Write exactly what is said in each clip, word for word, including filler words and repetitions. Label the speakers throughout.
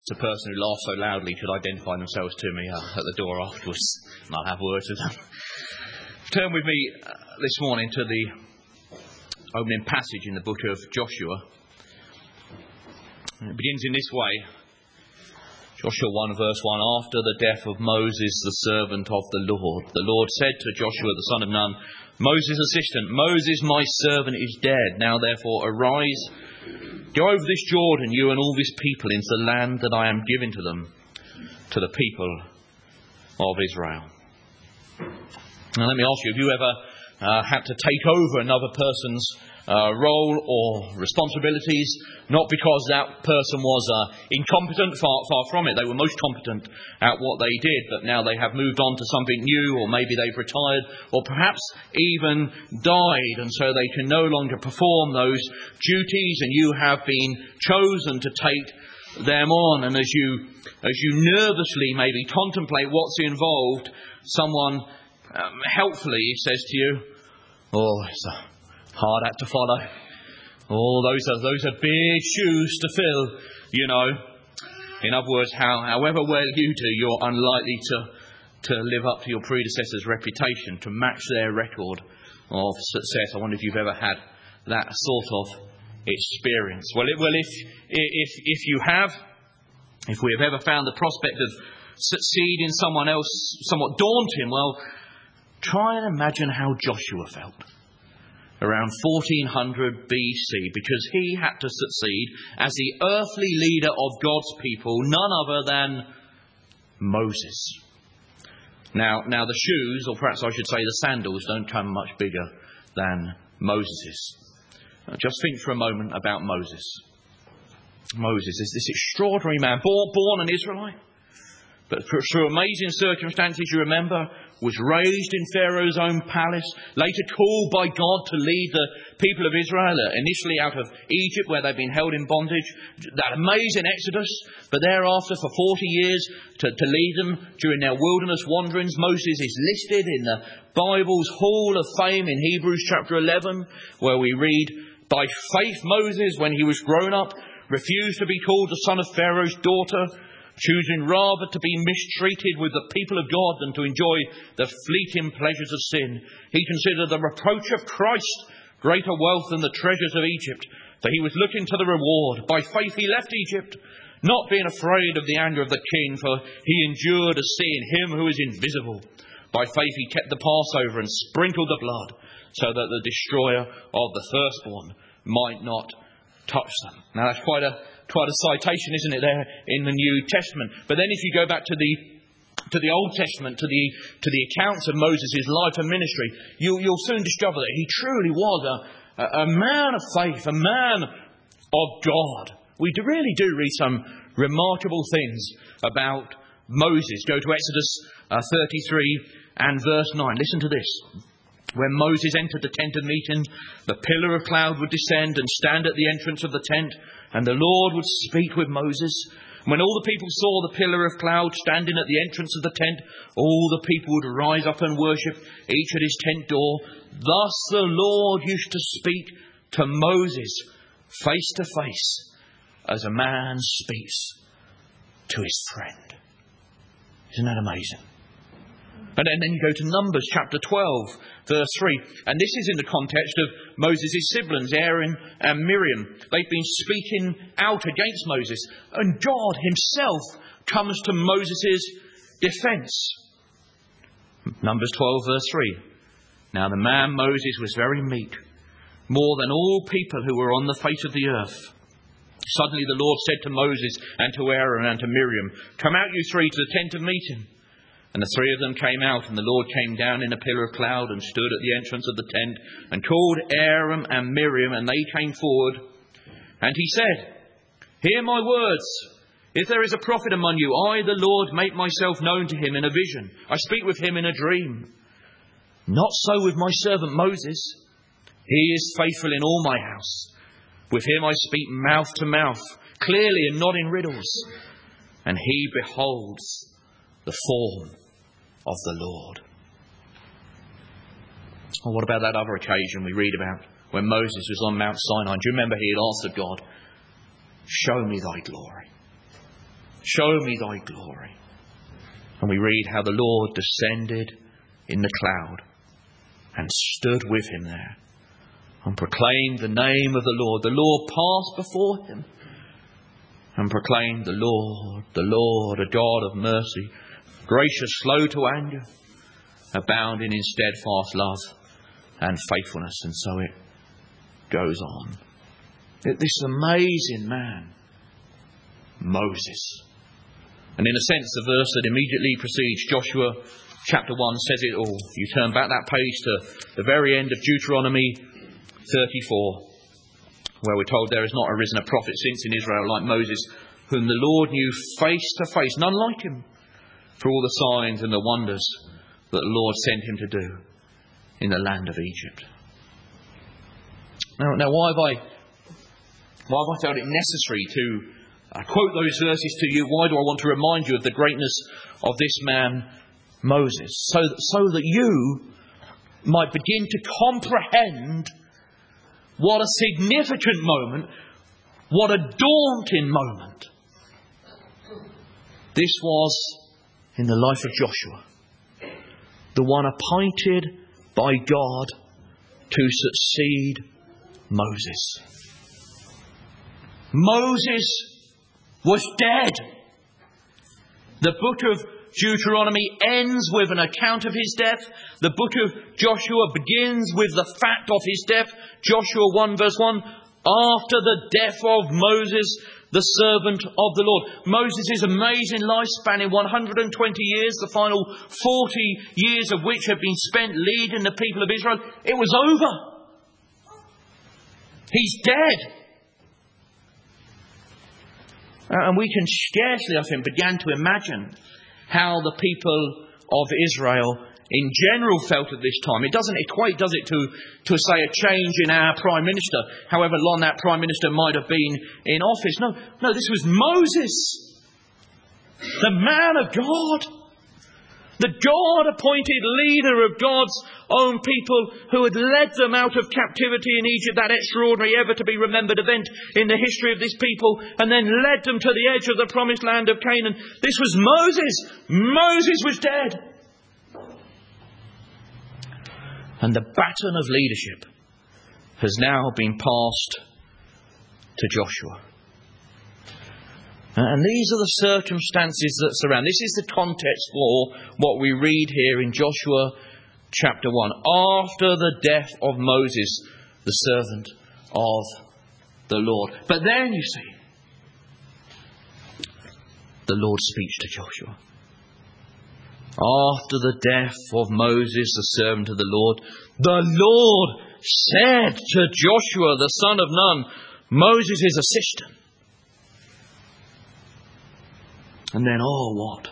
Speaker 1: The person who laughed so loudly could identify themselves to me uh, at the door afterwards, and I'll have words with them. Turn with me uh, this morning to the opening passage in the book of Joshua. It begins in this way. Joshua one verse one. After the death of Moses, the servant of the Lord, the Lord said to Joshua the son of Nun, Moses' assistant, Moses my servant is dead. Now therefore arise, go over this Jordan, you and all this people, into the land that I am giving to them, to the people of Israel. Now let me ask you, have you ever uh, had to take over another person's uh, role or responsibilities? Not because that person was uh, incompetent, far, far from it. They were most competent at what they did, but now they have moved on to something new, or maybe they've retired, or perhaps even died, and so they can no longer perform those duties, and you have been chosen to take them on. And as you as you nervously maybe contemplate what's involved, someone um, helpfully says to you, oh, it's a hard act to follow. Oh, those are those are big shoes to fill, you know. In other words, how, however well you do, you're unlikely to, to live up to your predecessor's reputation, to match their record of success. I wonder if you've ever had that sort of experience. Well, it, well, if if if you have, if we have ever found the prospect of succeeding someone else somewhat daunting, well, try and imagine how Joshua felt around fourteen hundred B C, because he had to succeed as the earthly leader of God's people, none other than Moses. Now, now the shoes, or perhaps I should say the sandals, don't come much bigger than Moses's. Just think for a moment about Moses. Moses is this extraordinary man, born, born an Israelite, but through amazing circumstances, you remember, was raised in Pharaoh's own palace, later called by God to lead the people of Israel, initially out of Egypt where they'd been held in bondage, that amazing exodus, but thereafter for forty years to, to lead them during their wilderness wanderings. Moses is listed in the Bible's Hall of Fame in Hebrews chapter eleven, where we read, by faith Moses, when he was grown up, refused to be called the son of Pharaoh's daughter, choosing rather to be mistreated with the people of God than to enjoy the fleeting pleasures of sin. He considered the reproach of Christ greater wealth than the treasures of Egypt, for he was looking to the reward. By faith he left Egypt, not being afraid of the anger of the king, for he endured as seeing him who is invisible. By faith he kept the Passover and sprinkled the blood, so that the destroyer of the firstborn might not touch them. Now that's quite a quite a citation, isn't it, there in the New Testament? But then if you go back to the to the Old Testament, to the to the accounts of Moses' life and ministry, you, you'll soon discover that he truly was a, a, a man of faith, a man of God. We do really do read some remarkable things about Moses. Go to Exodus uh, thirty-three and verse nine. Listen to this. When Moses entered the tent of meeting, the pillar of cloud would descend and stand at the entrance of the tent, and the Lord would speak with Moses. When all the people saw the pillar of cloud standing at the entrance of the tent, all the people would rise up and worship, each at his tent door. Thus the Lord used to speak to Moses face to face, as a man speaks to his friend. Isn't that amazing? And then you go to Numbers chapter twelve, verse three. And this is in the context of Moses' siblings, Aaron and Miriam. They've been speaking out against Moses. And God himself comes to Moses' defence. Numbers twelve, verse three. Now the man Moses was very meek, more than all people who were on the face of the earth. Suddenly the Lord said to Moses and to Aaron and to Miriam, come out you three to the tent of meeting. And the three of them came out, and the Lord came down in a pillar of cloud and stood at the entrance of the tent and called Aaron and Miriam, and they came forward. And he said, hear my words. If there is a prophet among you, I, the Lord, make myself known to him in a vision. I speak with him in a dream. Not so with my servant Moses. He is faithful in all my house. With him I speak mouth to mouth, clearly and not in riddles. And he beholds the form of the Lord. Well, what about that other occasion we read about when Moses was on Mount Sinai? Do you remember he had asked of God, show me thy glory? Show me thy glory. And we read how the Lord descended in the cloud and stood with him there and proclaimed the name of the Lord. The Lord passed before him and proclaimed, the Lord, the Lord, a God of mercy, gracious, slow to anger, abounding in steadfast love and faithfulness. And so it goes on. This amazing man, Moses. And in a sense, the verse that immediately precedes Joshua chapter one says it all. You turn back that page to the very end of Deuteronomy thirty-four, where we're told there has not arisen a prophet since in Israel like Moses, whom the Lord knew face to face, none like him, for all the signs and the wonders that the Lord sent him to do in the land of Egypt. Now, now why have I, why have I felt it necessary to uh, quote those verses to you? Why do I want to remind you of the greatness of this man, Moses? So, so that you might begin to comprehend what a significant moment, what a daunting moment this was in the life of Joshua, the one appointed by God to succeed Moses. Moses was dead. The book of Deuteronomy ends with an account of his death. The book of Joshua begins with the fact of his death. Joshua one verse one, after the death of Moses, the servant of the Lord. Moses' amazing life spanning one hundred twenty years, the final forty years of which have been spent leading the people of Israel. It was over. He's dead. And we can scarcely, I think, begin to imagine how the people of Israel in general felt at this time. It doesn't equate, does it, to, to say a change in our Prime Minister, however long that Prime Minister might have been in office. No, no, this was Moses, the man of God, the God-appointed leader of God's own people who had led them out of captivity in Egypt, that extraordinary, ever-to-be-remembered event in the history of this people, and then led them to the edge of the promised land of Canaan. This was Moses. Moses was dead. And the baton of leadership has now been passed to Joshua. And these are the circumstances that surround. This is the context for what we read here in Joshua chapter one. After the death of Moses, the servant of the Lord. But then, you see, the Lord speaks to Joshua. After the death of Moses, the servant of the Lord, the Lord said to Joshua, the son of Nun, Moses' assistant. And then, oh, what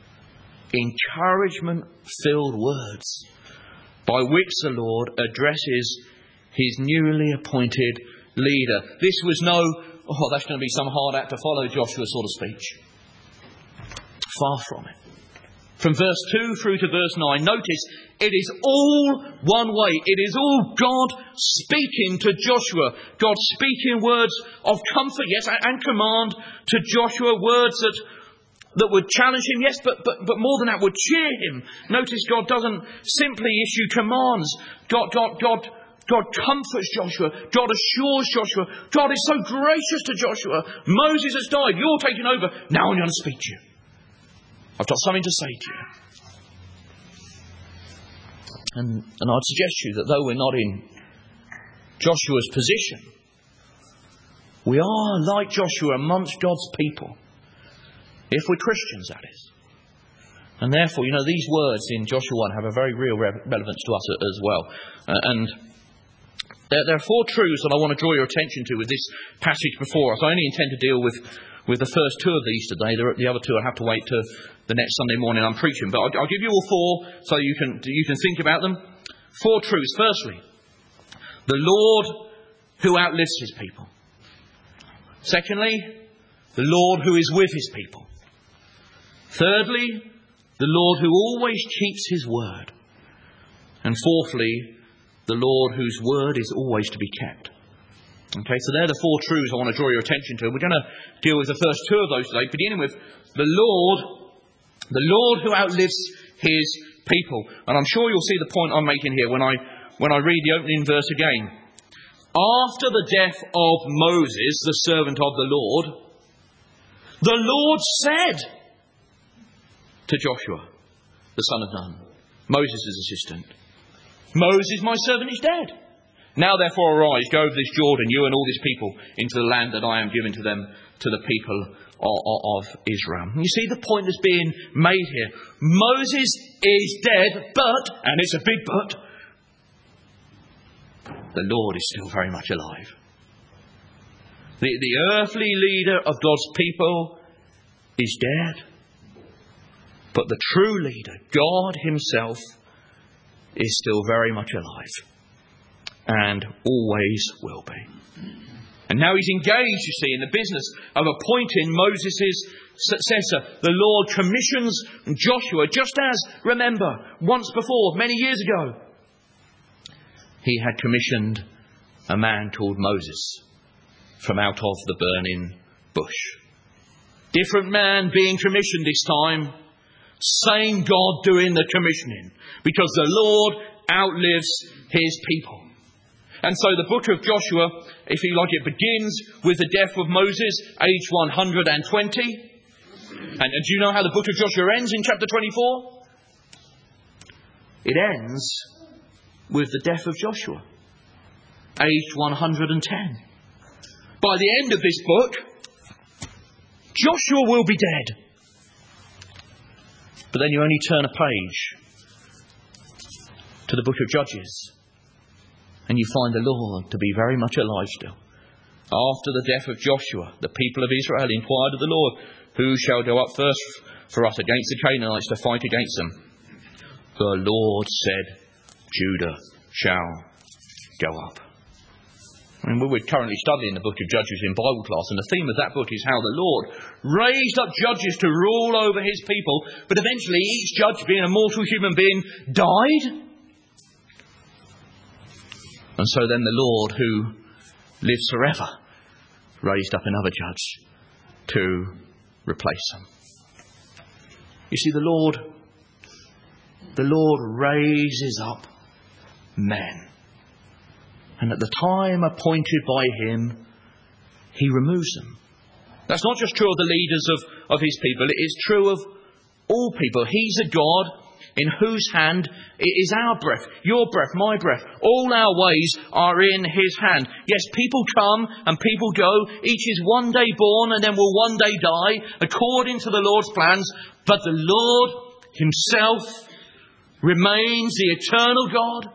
Speaker 1: encouragement-filled words by which the Lord addresses his newly appointed leader. This was no, oh, that's going to be some hard act to follow, Joshua sort of speech. Far from it. From verse two through to verse nine, notice it is all one way. It is all God speaking to Joshua. God speaking words of comfort, yes, and command to Joshua. Words that that would challenge him, yes, but, but, but more than that, would cheer him. Notice God doesn't simply issue commands. God, God, God, God comforts Joshua. God assures Joshua. God is so gracious to Joshua. Moses has died. You're taking over. Now I'm going to speak to you. I've got something to say to you. And, and I'd suggest to you that though we're not in Joshua's position, we are like Joshua amongst God's people. If we're Christians, that is. And therefore, you know, these words in Joshua one have a very real re- relevance to us as well. Uh, and there, there are four truths that I want to draw your attention to with this passage before us. I only intend to deal with, with the first two of these today. The, the other two I'll have to wait to the next Sunday morning I'm preaching. But I'll, I'll give you all four so you can, you can think about them. Four truths. Firstly, the Lord who outlives his people. Secondly, the Lord who is with his people. Thirdly, the Lord who always keeps his word. And fourthly, the Lord whose word is always to be kept. Okay, so they're the four truths I want to draw your attention to. We're going to deal with the first two of those today, beginning with the Lord, the Lord who outlives his people. And I'm sure you'll see the point I'm making here when I when I read the opening verse again. After the death of Moses, the servant of the Lord, the Lord said to Joshua, the son of Nun, Moses' assistant, Moses, my servant, is dead. Now therefore arise, go over this Jordan, you and all this people, into the land that I am giving to them, to the people of, of Israel. And you see the point that's being made here. Moses is dead, but, and it's a big but, the Lord is still very much alive. The, the earthly leader of God's people is dead, but the true leader, God himself, is still very much alive. And always will be. And now he's engaged, you see, in the business of appointing Moses' successor. The Lord commissions Joshua, just as, remember, once before, many years ago, he had commissioned a man called Moses from out of the burning bush. Different man being commissioned this time. Same God doing the commissioning. Because the Lord outlives his people. And so the book of Joshua, if you like, it begins with the death of Moses, age one hundred twenty. And, and do you know how the book of Joshua ends in chapter twenty-four? It ends with the death of Joshua, age one hundred ten. By the end of this book, Joshua will be dead. But then you only turn a page to the book of Judges, and you find the Lord to be very much alive still. After the death of Joshua, the people of Israel inquired of the Lord, who shall go up first for us against the Canaanites to fight against them? The Lord said, Judah shall go up. I mean, we're currently studying the book of Judges in Bible class, and the theme of that book is how the Lord raised up judges to rule over his people, but eventually each judge, being a mortal human being, died. And so then the Lord, who lives forever, raised up another judge to replace him. You see, the Lord, the Lord raises up men. And at the time appointed by him, he removes them. That's not just true of the leaders of, of his people. It is true of all people. He's a God in whose hand is our breath, your breath, my breath. All our ways are in his hand. Yes, people come and people go. Each is one day born and then will one day die, according to the Lord's plans. But the Lord himself remains the eternal God,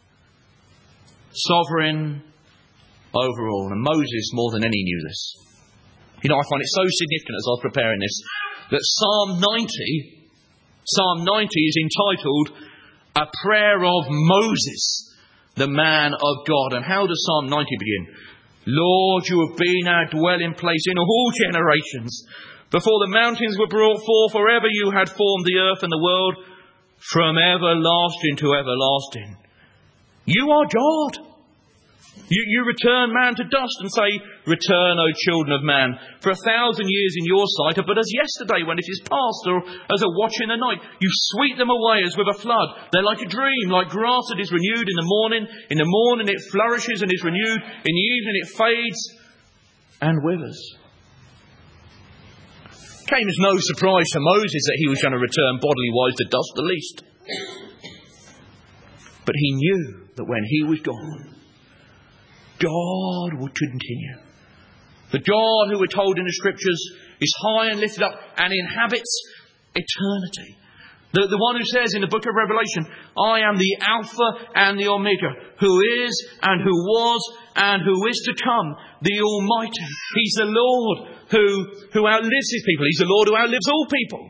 Speaker 1: sovereign over all. And Moses, more than any, knew this. You know, I find it so significant as I was preparing this, that Psalm ninety... Psalm ninety is entitled A Prayer of Moses, the man of God. And how does Psalm ninety begin? Lord, you have been our dwelling place in all generations. Before the mountains were brought forth, forever you had formed the earth and the world, from everlasting to everlasting. You are God. You, you return man to dust and say, return, O children of man. For a thousand years in your sight are but as yesterday when it is past, or as a watch in the night. You sweep them away as with a flood. They're like a dream, like grass that is renewed in the morning. In the morning it flourishes and is renewed. In the evening it fades and withers. It came as no surprise to Moses that he was going to return bodily wise to dust the least. But he knew that when he was gone, God would continue. The God who we're told in the Scriptures is high and lifted up and inhabits eternity. The, the one who says in the book of Revelation, I am the Alpha and the Omega, who is and who was and who is to come, the Almighty. He's the Lord who, who outlives his people. He's the Lord who outlives all people.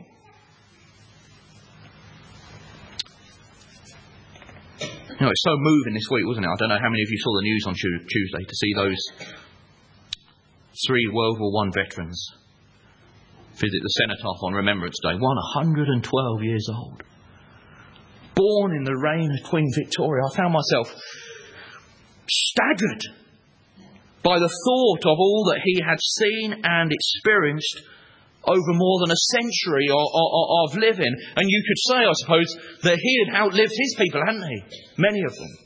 Speaker 1: You know, it's so moving this week, wasn't it? I don't know how many of you saw the news on Tuesday to see those three World War One veterans visit the cenotaph on Remembrance Day. One one hundred twelve years old. Born in the reign of Queen Victoria. I found myself staggered by the thought of all that he had seen and experienced over more than a century of, of, of living. And you could say, I suppose, that he had outlived his people, hadn't he? Many of them.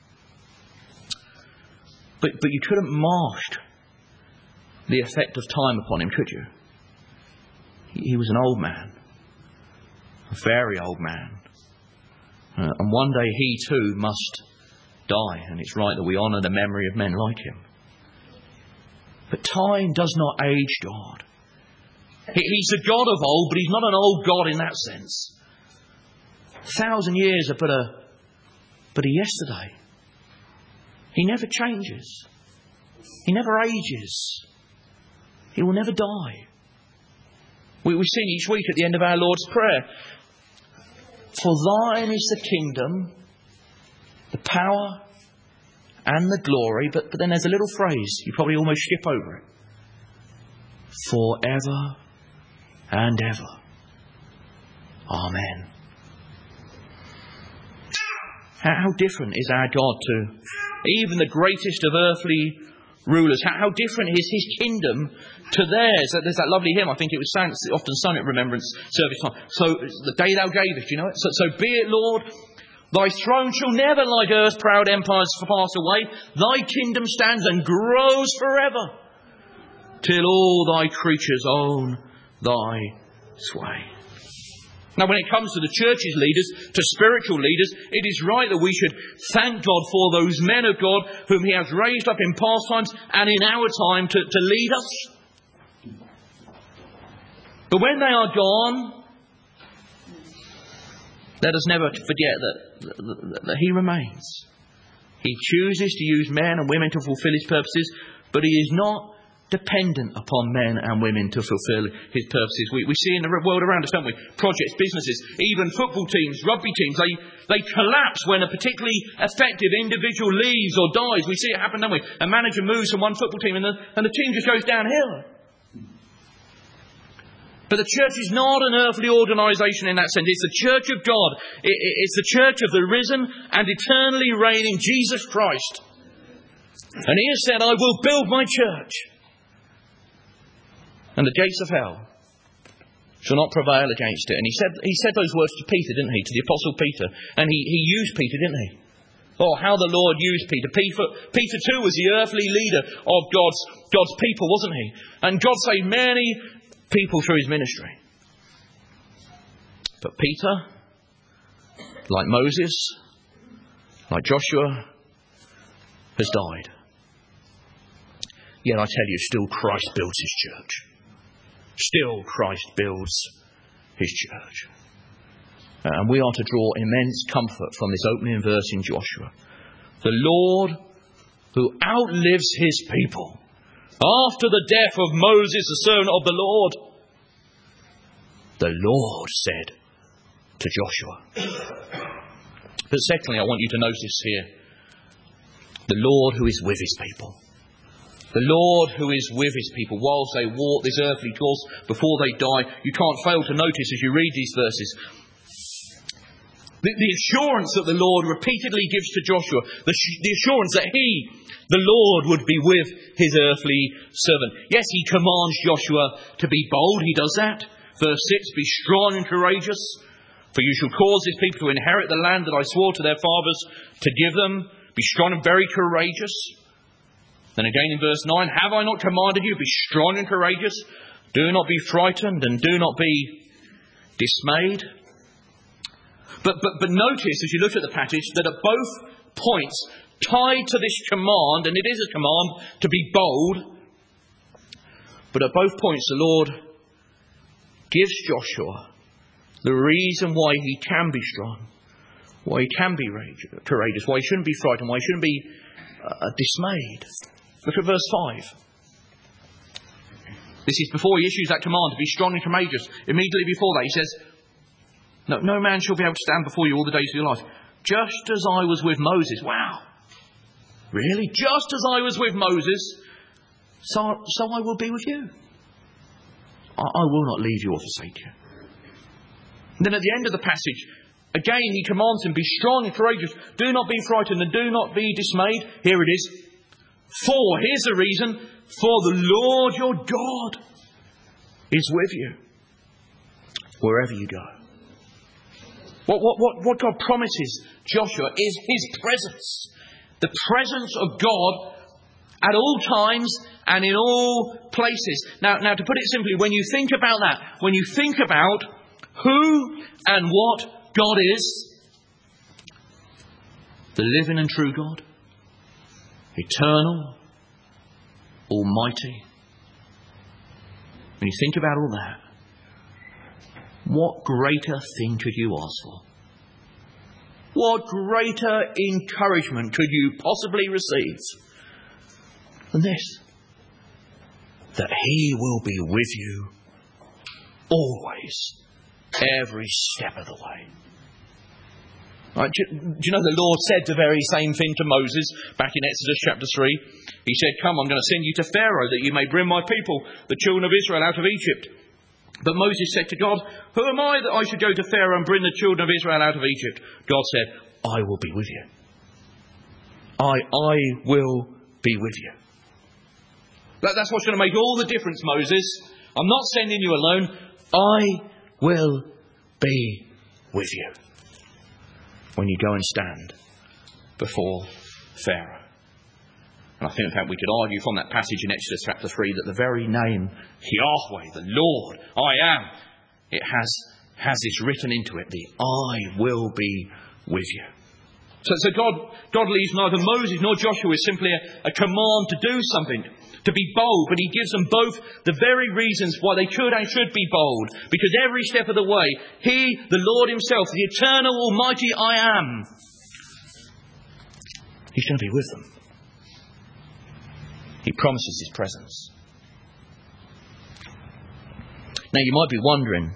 Speaker 1: But, but you couldn't mask the effect of time upon him, could you? He, he was an old man. A very old man. Uh, and one day he too must die. And it's right that we honour the memory of men like him. But time does not age God. He, he's a God of old, but he's not an old God in that sense. A thousand years are but a, but a yesterday. He never changes. He never ages. He will never die. We, we sing each week at the end of our Lord's Prayer, for thine is the kingdom, the power and the glory. But, but then there's a little phrase, you probably almost skip over it. Forever and ever. Amen. How, how different is our God to even the greatest of earthly rulers? How, how different is his kingdom to theirs? There's that lovely hymn, I think it was sang, often sung at remembrance service time. So, the day thou gavest, you know it? So, so be it, Lord, thy throne shall never like earth's proud empires pass away. Thy kingdom stands and grows forever, till all thy creatures own thy sway. Now, when it comes to the church's leaders, to spiritual leaders, it is right that we should thank God for those men of God whom he has raised up in past times and in our time to, to lead us. But when they are gone, let us never forget that, that, that he remains. He chooses to use men and women to fulfill his purposes, but he is not dependent upon men and women to fulfil his purposes. We, we see in the world around us, don't we? Projects, businesses, even football teams, rugby teams, they, they collapse when a particularly effective individual leaves or dies. We see it happen, don't we? A manager moves from one football team and the, and the team just goes downhill. But the church is not an earthly organisation in that sense. It's the church of God. It, it, it's the church of the risen and eternally reigning Jesus Christ. And he has said, I will build my church, and the gates of hell shall not prevail against it. And he said he said those words to Peter, didn't he? To the Apostle Peter. And he, he used Peter, didn't he? Oh, how the Lord used Peter. Peter. Peter too was the earthly leader of God's, God's people, wasn't he? And God saved many people through his ministry. But Peter, like Moses, like Joshua, has died. Yet I tell you, still Christ builds his church. Still Christ builds his church. And we are to draw immense comfort from this opening verse in Joshua. The Lord who outlives his people, after the death of Moses, the servant of the Lord, the Lord said to Joshua. But secondly, I want you to notice here, the Lord who is with his people. The Lord who is with his people whilst they walk this earthly course before they die. You can't fail to notice as you read these verses the, the assurance that the Lord repeatedly gives to Joshua. The, the assurance that he, the Lord, would be with his earthly servant. Yes, he commands Joshua to be bold. He does that. Verse six, be strong and courageous, for you shall cause this people to inherit the land that I swore to their fathers to give them. Be strong and very courageous. Then again in verse nine, have I not commanded you, be strong and courageous? Do not be frightened and do not be dismayed. But, but, but notice, as you look at the passage, that at both points, tied to this command, and it is a command to be bold, but at both points the Lord gives Joshua the reason why he can be strong, why he can be courageous, why he shouldn't be frightened, why he shouldn't be uh, dismayed. Look at verse five. This is before he issues that command to be strong and courageous. Immediately before that he says, no, no man shall be able to stand before you all the days of your life. Just as I was with Moses. Wow. Really? Just as I was with Moses, so, so I will be with you. I, I will not leave you or forsake you. And then at the end of the passage, again he commands him, be strong and courageous. Do not be frightened and do not be dismayed. Here it is. For, here's the reason, for the Lord your God is with you wherever you go. What, what, what, what God promises Joshua is his presence. The presence of God at all times and in all places. Now, now, to put it simply, when you think about that, when you think about who and what God is, the living and true God, eternal, almighty. When you think about all that, what greater thing could you ask for? What greater encouragement could you possibly receive than this? That He will be with you always, every step of the way. Right, do, you, do you know the Lord said the very same thing to Moses back in Exodus chapter three? He said, come, I'm going to send you to Pharaoh that you may bring my people, the children of Israel, out of Egypt. But Moses said to God, who am I that I should go to Pharaoh and bring the children of Israel out of Egypt? God said, I will be with you. I, I will be with you. That, that's what's going to make all the difference, Moses. I'm not sending you alone. I will be with you when you go and stand before Pharaoh. And I think, in fact, we could argue from that passage in Exodus chapter three that the very name Yahweh, the Lord, I am, it has, has this written into it, the I will be with you. So, so God, God leaves neither Moses nor Joshua with simply a, a command to do something, to be bold, but He gives them both the very reasons why they could and should be bold. Because every step of the way, He, the Lord Himself, the eternal, almighty I am, He's going to be with them. He promises His presence. Now you might be wondering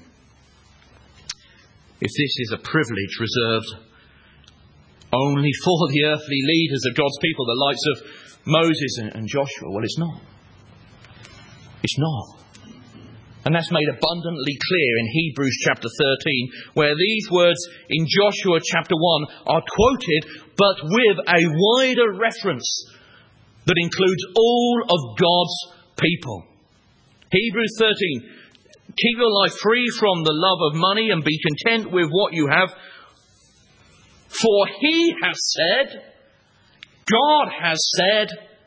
Speaker 1: if this is a privilege reserved only for the earthly leaders of God's people, the likes of Moses and Joshua. Well, it's not. It's not. And that's made abundantly clear in Hebrews chapter thirteen, where these words in Joshua chapter one are quoted, but with a wider reference that includes all of God's people. Hebrews thirteen, keep your life free from the love of money and be content with what you have. For He has said, God has said,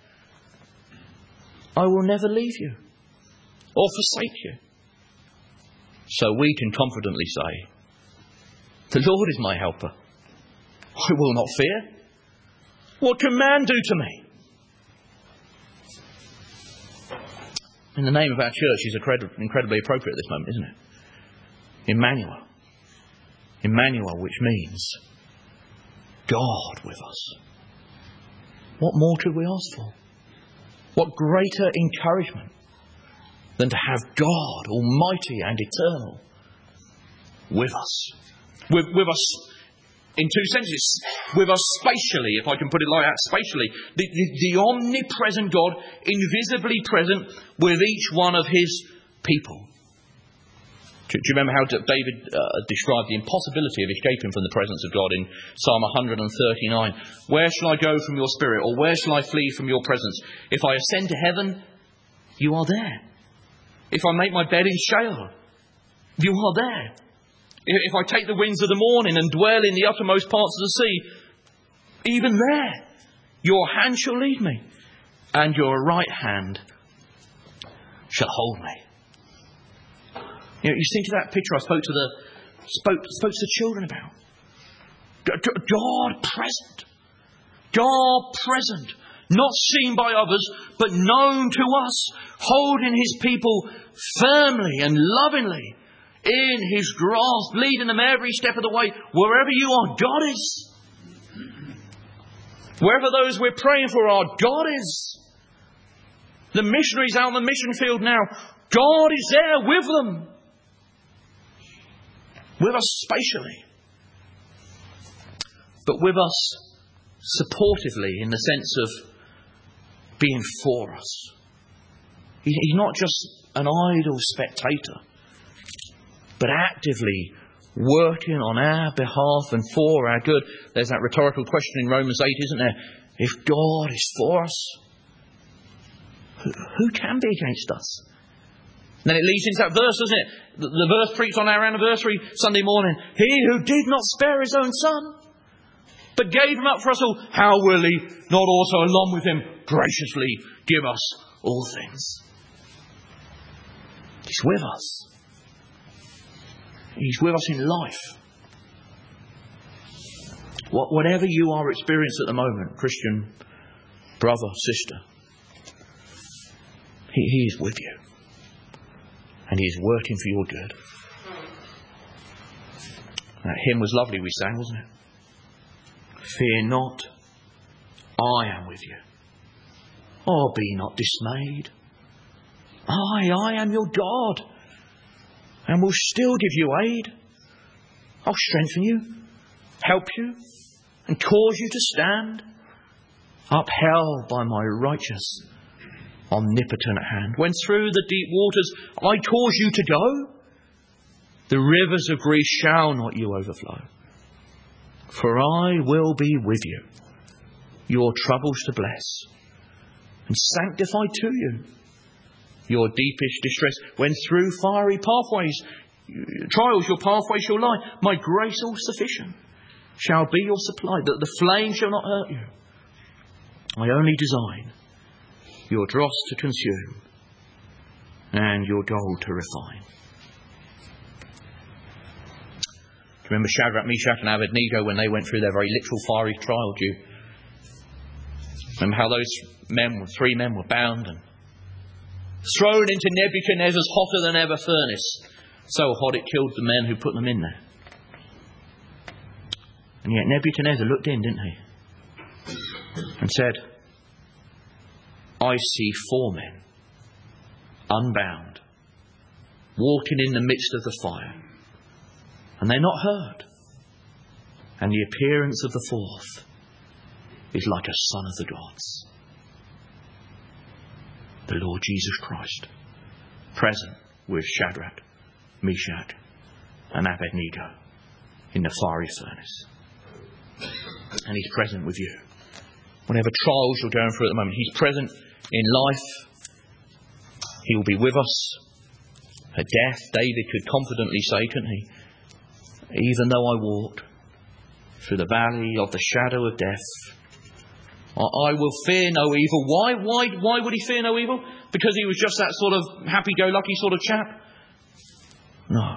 Speaker 1: I will never leave you or forsake you. So we can confidently say, the Lord is my helper. I will not fear. What can man do to me? And the name of our church is incredibly appropriate at this moment, isn't it? Emmanuel. Emmanuel, which means God with us. What more could we ask for? What greater encouragement than to have God, almighty and eternal, with us. With, with us in two senses. With us spatially, if I can put it like that, spatially. The, the, the omnipresent God, invisibly present with each one of His people. Do, do you remember how David uh, described the impossibility of escaping from the presence of God in Psalm one thirty-nine? Where shall I go from your spirit, or where shall I flee from your presence? If I ascend to heaven, you are there. If I make my bed in Sheol, you are there. If I take the wings of the morning and dwell in the uttermost parts of the sea, even there, your hand shall lead me, and your right hand shall hold me. You know, you see to that picture I spoke to the spoke, spoke to the children about. God present. God present. Not seen by others, but known to us, holding His people firmly and lovingly in His grasp, leading them every step of the way. Wherever you are, God is. Wherever those we're praying for are, God is. The missionaries out on the mission field now, God is there with them. With us spatially. But with us supportively, in the sense of being for us. He's not just an idle spectator, but actively working on our behalf and for our good. There's that rhetorical question in Romans eight, isn't there? If God is for us, who, who can be against us? And then it leads into that verse, doesn't it? The, the verse preached on our anniversary Sunday morning. He who did not spare his own son, but gave him up for us all, how will he not also along with him graciously give us all things? He's with us. He's with us in life. What, whatever you are experiencing at the moment, Christian brother, sister, he, he is with you. And he is working for your good. That hymn was lovely we sang, wasn't it? Fear not, I am with you. Oh, be not dismayed. I, I am your God, and will still give you aid. I'll strengthen you, help you, and cause you to stand, upheld by my righteous, omnipotent hand. When through the deep waters I cause you to go, the rivers of grief shall not you overflow. For I will be with you, your troubles to bless, and sanctify to you your deepest distress. When through fiery pathways, trials your pathway shall lie, my grace all sufficient shall be your supply, that the flame shall not hurt you. I only design your dross to consume and your gold to refine. Do you remember Shadrach, Meshach and Abednego when they went through their very literal fiery trial? Do you remember how those men, three men were bound and thrown into Nebuchadnezzar's hotter than ever furnace? So hot it killed the men who put them in there. And yet Nebuchadnezzar looked in, didn't he? And said, I see four men, unbound, walking in the midst of the fire. And they're not hurt. And the appearance of the fourth is like a son of the gods. The Lord Jesus Christ, present with Shadrach, Meshach and Abednego in the fiery furnace. And he's present with you. Whatever trials you're going through at the moment, he's present in life. He will be with us. At death, David could confidently say, couldn't he? Even though I walk through the valley of the shadow of death, I will fear no evil. Why? Why? Why would he fear no evil? Because he was just that sort of happy-go-lucky sort of chap? No.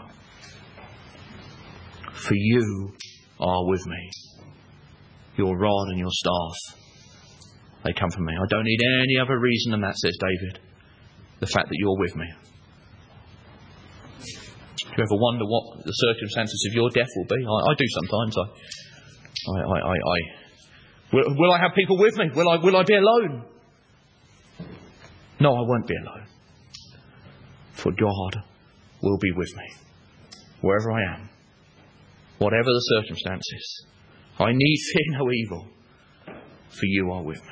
Speaker 1: For you are with me. Your rod and your staff, they come from me. I don't need any other reason than that, says David. The fact that you're with me. Do you ever wonder what the circumstances of your death will be? I, I do sometimes. I, I, I, I, I will, will I have people with me? Will I, will I be alone? No, I won't be alone. For God will be with me wherever I am, whatever the circumstances. I need fear no evil, for you are with me.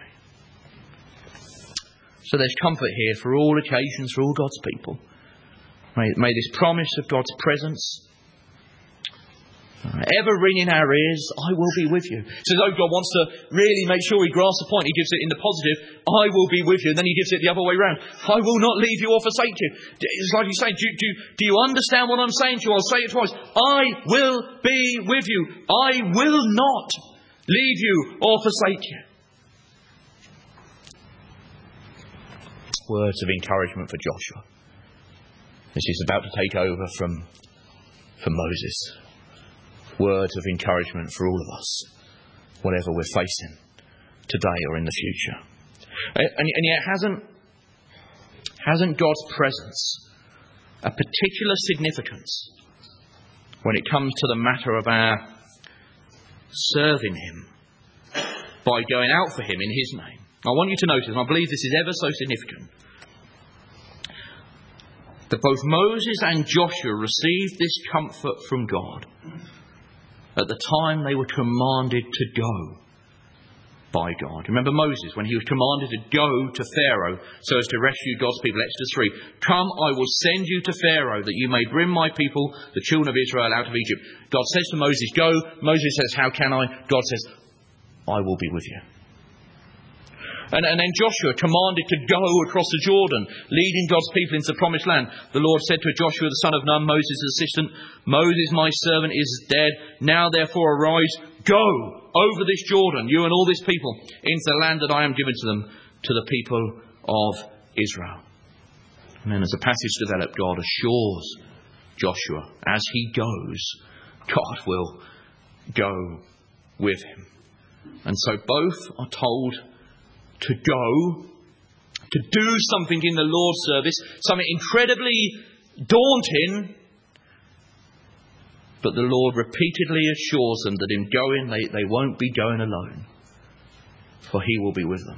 Speaker 1: So there's comfort here for all occasions, for all God's people. May, may this promise of God's presence uh, ever ring in our ears. I will be with you. So though God wants to really make sure he grasps the point, he gives it in the positive. I will be with you. And then he gives it the other way round. I will not leave you or forsake you. It's like you say, do, do, do you understand what I'm saying to you? I'll say it twice. I will be with you. I will not leave you or forsake you. Words of encouragement for Joshua. This is about to take over from, from Moses. Words of encouragement for all of us, whatever we're facing today or in the future. And, and yet hasn't, hasn't God's presence a particular significance when it comes to the matter of our serving him by going out for him in his name? I want you to notice, and I believe this is ever so significant, that both Moses and Joshua received this comfort from God at the time they were commanded to go by God. Remember Moses, when he was commanded to go to Pharaoh so as to rescue God's people, Exodus three, come, I will send you to Pharaoh that you may bring my people, the children of Israel, out of Egypt. God says to Moses, go. Moses says, how can I? God says, I will be with you. And, and then Joshua commanded to go across the Jordan, leading God's people into the promised land. The Lord said to Joshua, the son of Nun, Moses' assistant, Moses, my servant, is dead. Now therefore arise, go over this Jordan, you and all this people, into the land that I am giving to them, to the people of Israel. And then as the passage developed, God assures Joshua, as he goes, God will go with him. And so both are told to go, to do something in the Lord's service, something incredibly daunting, but the Lord repeatedly assures them that in going they, they won't be going alone, for he will be with them.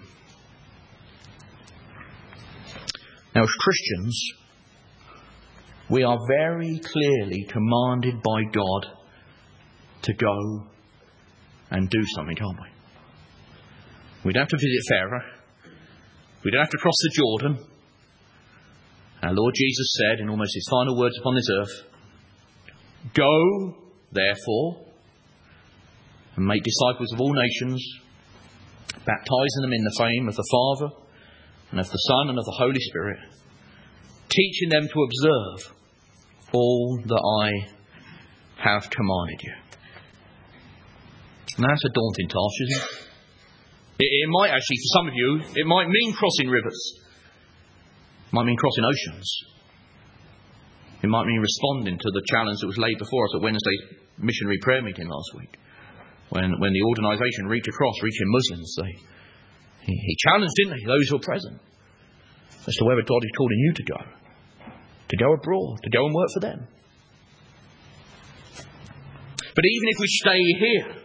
Speaker 1: Now, as Christians, we are very clearly commanded by God to go and do something, aren't we? We don't have to visit Pharaoh. We don't have to cross the Jordan. Our Lord Jesus said in almost his final words upon this earth, go, therefore, and make disciples of all nations, baptizing them in the name of the Father and of the Son and of the Holy Spirit, teaching them to observe all that I have commanded you. Now that's a daunting task, isn't it? It, it might actually, for some of you, it might mean crossing rivers. It might mean crossing oceans. It might mean responding to the challenge that was laid before us at Wednesday's missionary prayer meeting last week. When when the organisation reached across, reaching Muslims, they, he, he challenged, didn't he, those who were present, as to whether God is calling you to go. To go abroad, to go and work for them. But even if we stay here,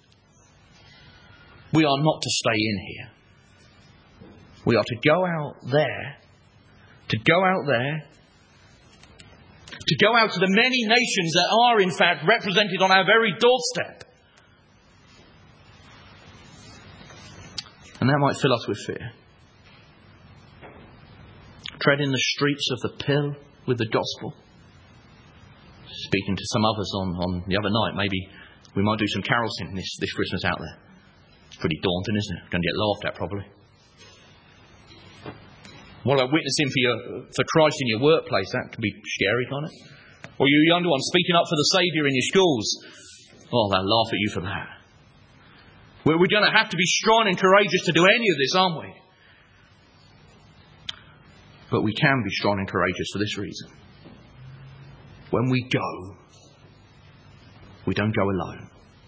Speaker 1: we are not to stay in here. We are to go out there, to go out there, to go out to the many nations that are in fact represented on our very doorstep. And that might fill us with fear. Treading the streets of the pill with the gospel. Speaking to some others on, on the other night, maybe we might do some carol singing this, this Christmas out there. It's pretty daunting, isn't it? We're going to get laughed at, probably. What about witnessing for your, for Christ in your workplace? That can be scary, can't it? Or you younger ones speaking up for the Saviour in your schools. Oh, they'll laugh at you for that. We're, we're going to have to be strong and courageous to do any of this, aren't we? But we can be strong and courageous for this reason. When we go, we don't go alone.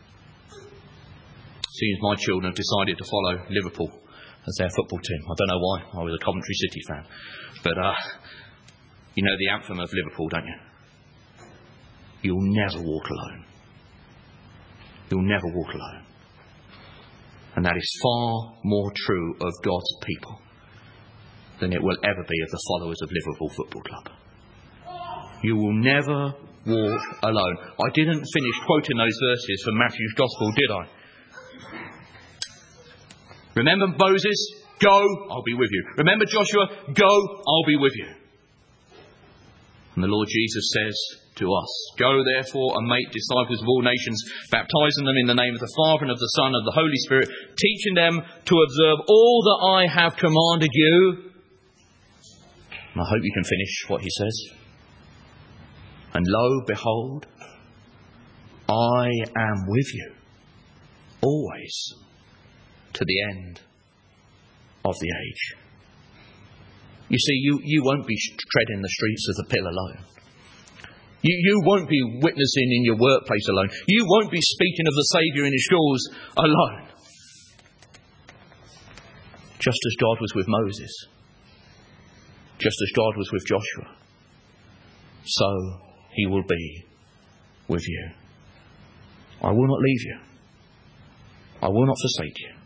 Speaker 1: Seems my children have decided to follow Liverpool as their football team. I don't know why. I was a Coventry City fan. But uh, you know the anthem of Liverpool, don't you? You'll never walk alone. You'll never walk alone. And that is far more true of God's people than it will ever be of the followers of Liverpool Football Club. You will never walk alone. I didn't finish quoting those verses from Matthew's Gospel, did I? Remember Moses? Go, I'll be with you. Remember Joshua? Go, I'll be with you. And the Lord Jesus says to us, go therefore and make disciples of all nations, baptizing them in the name of the Father and of the Son and of the Holy Spirit, teaching them to observe all that I have commanded you. And I hope you can finish what he says. And lo, behold, I am with you always to the end of the age. You see, you, you won't be treading the streets of the pill alone. You, you won't be witnessing in your workplace alone. You won't be speaking of the Saviour in your schools alone. Just as God was with Moses. Just as God was with Joshua. So he will be with you. I will not leave you. I will not forsake you.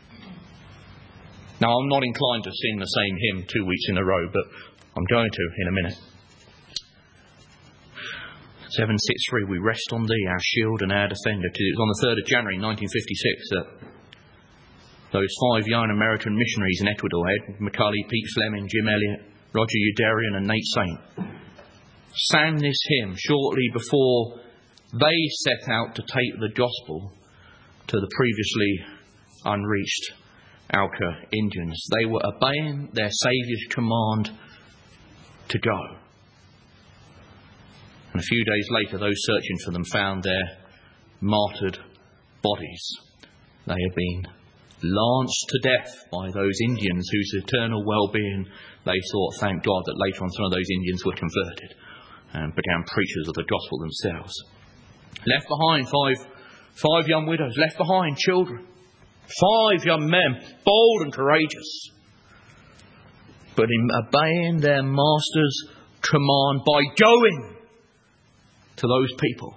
Speaker 1: Now, I'm not inclined to sing the same hymn two weeks in a row, but I'm going to in a minute. seven sixty-three, we rest on thee, our shield and our defender. It was on the third of January nineteen fifty-six that those five young American missionaries in Ecuador, Ed McCulley, Pete Fleming, Jim Elliott, Roger Udarian and Nate Saint, sang this hymn shortly before they set out to take the gospel to the previously unreached Auca Indians. They were obeying their Saviour's command to go. And a few days later, those searching for them found their martyred bodies. They had been lanced to death by those Indians whose eternal well-being they thought, thank God, that later on some of those Indians were converted and began preachers of the gospel themselves. Left behind five, five young widows, left behind children, five young men, bold and courageous. But in obeying their master's command by going to those people,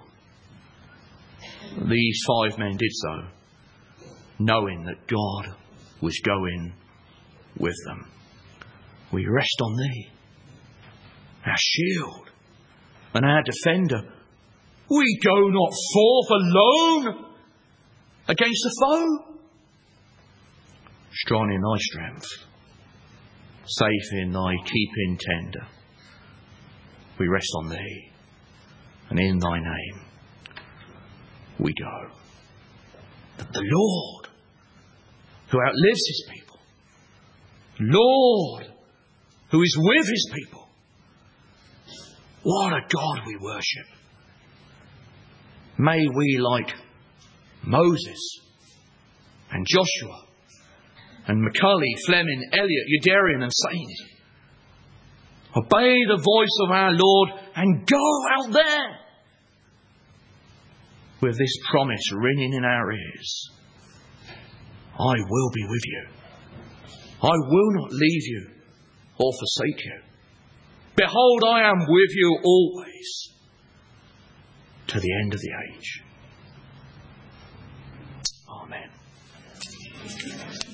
Speaker 1: these five men did so, knowing that God was going with them. We rest on Thee, our shield and our defender. We go not forth alone against the foe. Strong in Thy strength, safe in Thy keeping tender, we rest on Thee, and in Thy name we go. That the Lord, who outlives His people, Lord, who is with His people, what a God we worship. May we, like Moses and Joshua and Macaulay, Fleming, Eliot, Eudarian and Saint, obey the voice of our Lord and go out there with this promise ringing in our ears. I will be with you. I will not leave you or forsake you. Behold, I am with you always to the end of the age. Amen.